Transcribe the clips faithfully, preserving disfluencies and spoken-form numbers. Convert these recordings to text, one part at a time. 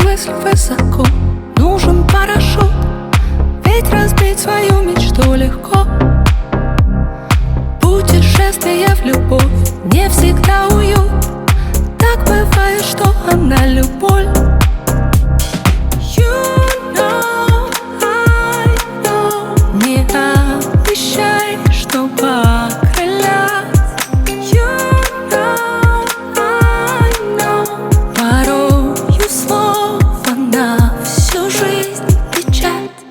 мысли высоко, нужен парашют, ведь разбить свою мечту легко. Путешествие в любовь не всегда уют, так бывает, что она любовь. You know, I know. Не обещай, что покрылят. You know, I know. Порою слово на всю жизнь печать.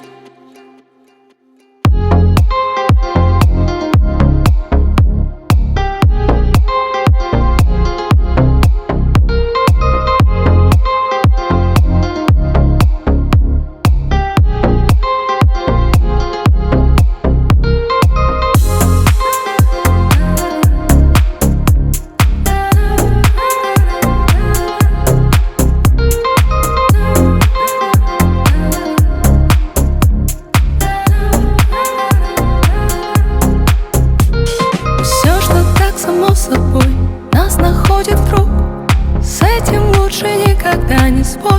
Само собой нас находит круг, с этим лучше никогда не спорь.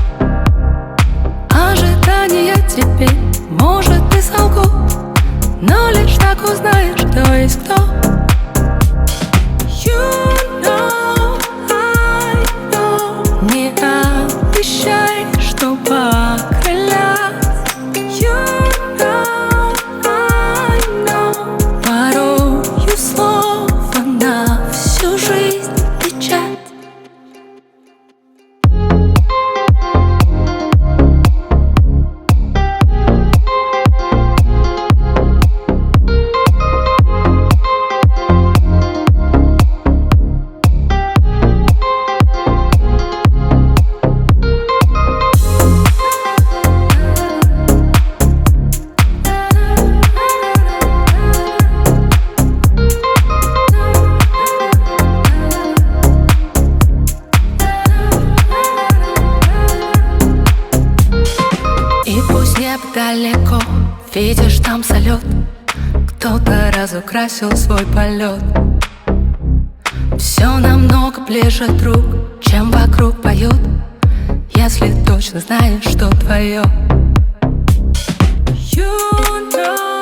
Ожидания теперь, может, и солгут, но лишь так узнаешь, кто есть кто. You know, I know. Не обещай, что покрылят. You know, I know. Порою слово на всю жизнь печать. Далеко, видишь, там салют, кто-то разукрасил свой полет. Все намного ближе, друг, чем вокруг поют, если точно знаешь, что твое. You know.